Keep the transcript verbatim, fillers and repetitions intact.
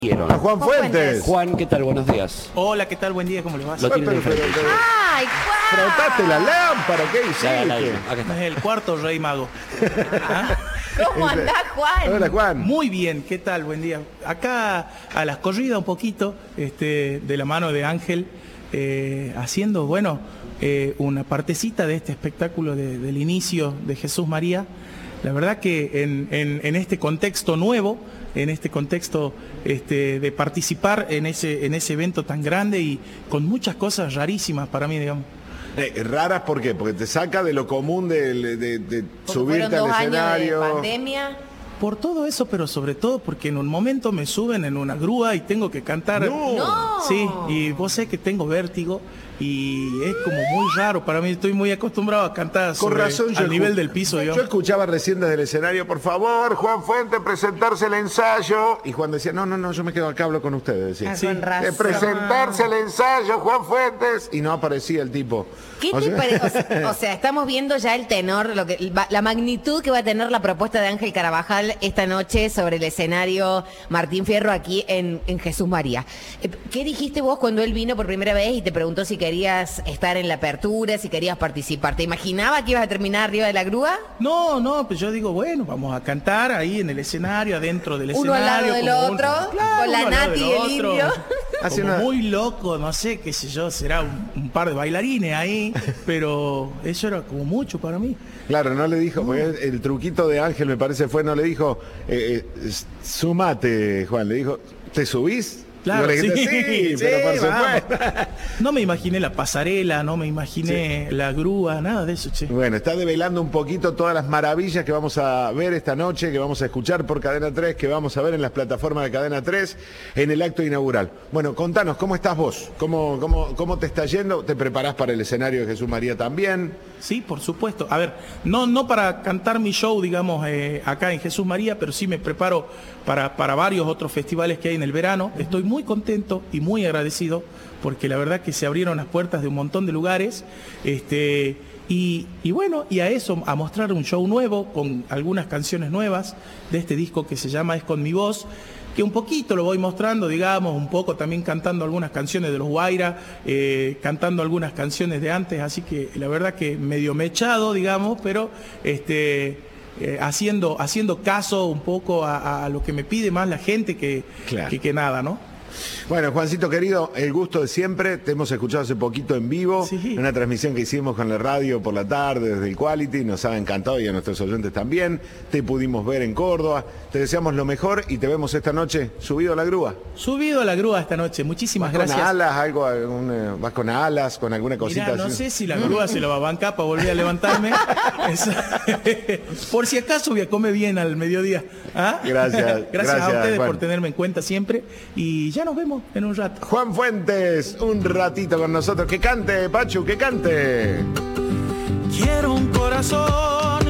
A Juan Fuentes. Juan, ¿qué tal? Buenos días. Hola, ¿qué tal? Buen día, ¿cómo le va? Lo tienen Pero, pero, enfrente. pero, ¡Ay, Juan! ¿Frotaste la lámpara? ¿Qué Ya, ya, hiciste? ya, acá está. Es el cuarto rey mago. ¿Ah? ¿Cómo andás, Juan? Hola, Juan. Muy bien, ¿qué tal? Buen día. Acá a las corridas un poquito, este, de la mano de Ángel, eh, haciendo, bueno, eh, una partecita de este espectáculo de- del inicio de Jesús María. La verdad que en, en- en este contexto nuevo, en este contexto este, de participar en ese, en ese evento tan grande y con muchas cosas rarísimas para mí, digamos. Eh, raras, ¿por qué? Porque te saca de lo común de, de- de Porque subirte fueron dos al años escenario. de pandemia. Por todo eso, pero sobre todo porque en un momento me suben en una grúa y tengo que cantar. No. ¡No! Sí, y vos sé que tengo vértigo y es como muy raro para mí. Estoy muy acostumbrado a cantar Con sobre- razón, yo al nivel escu- del piso, Yo digamos. escuchaba recién desde el escenario, por favor, Juan Fuentes, presentarse el ensayo. Y Juan decía, no, no, no, yo me quedo acá, hablo con ustedes. Decía. Ah, con Eh, razón. presentarse el ensayo, Juan Fuentes. Y no aparecía el tipo. ¿Qué O te sea- parece? O sea, o sea, estamos viendo ya el tenor, lo que, la magnitud que va a tener la propuesta de Ángel Carabajal esta noche sobre el escenario Martín Fierro aquí en, en Jesús María. Eh, ¿Qué dijiste vos cuando él vino por primera vez y te preguntó si querías estar en la apertura, si querías participar? ¿Te imaginaba que ibas a terminar arriba de la grúa? No, no, pues yo digo, bueno, vamos a cantar ahí en el escenario, adentro del Uno al escenario. lado del como un- otro, Claro, con la uno al lado Nati del y el otro. indio. Hace Como una- muy loco, no sé, qué sé yo, será un, un par de bailarines ahí, pero eso era como mucho para mí. Claro, no le dijo, porque el, el truquito de Ángel me parece fue, no le dijo, eh, eh, s- sumate, Juan, le dijo, ¿te subís? Claro, Y vos le dijiste, sí, sí, pero por sí, vamos. supuesto. No me imaginé la pasarela, no me imaginé la grúa, nada de eso, che. Bueno, está develando un poquito todas las maravillas que vamos a ver esta noche, que vamos a escuchar por Cadena tres, que vamos a ver en las plataformas de Cadena tres en el acto inaugural. Bueno, contanos, ¿cómo estás vos? ¿Cómo, cómo, cómo te está yendo? ¿Te preparás para el escenario de Jesús María también? Sí, por supuesto. A ver, no, no para cantar mi show, digamos, eh, acá en Jesús María, pero sí me preparo para, para varios otros festivales que hay en el verano. Estoy muy contento y muy agradecido porque la verdad que se abrieron las puertas de un montón de lugares. Este, y, y bueno, y a eso, a mostrar un show nuevo con algunas canciones nuevas de este disco que se llama Es con mi voz, que un poquito lo voy mostrando, digamos, un poco también cantando algunas canciones de los Guaira, eh, cantando algunas canciones de antes, así que la verdad que medio mechado, digamos, pero este, eh, haciendo, haciendo caso un poco a, a lo que me pide más la gente que, Claro. que, que nada, ¿no? Bueno, Juancito querido, el gusto de siempre. Te hemos escuchado hace poquito en vivo, Sí. en una transmisión que hicimos con la radio por la tarde desde el Quality. Nos ha encantado y a nuestros oyentes también. Te pudimos ver en Córdoba. Te deseamos lo mejor y te vemos esta noche subido a la grúa. Subido a la grúa esta noche, muchísimas ¿Vas gracias. con alas, algo, algún, eh, vas con alas, con alguna cosita Mirá, no así? sé si la grúa se lo va a bancar para volver a levantarme. Es- Por si acaso voy a comer bien al mediodía. ¿Ah? Gracias, Gracias, gracias, a ustedes Juan. por tenerme en cuenta siempre. Y ya nos vemos en un rato. Juan Fuentes, un ratito con nosotros. Que cante, Pachu, que cante. Quiero un corazón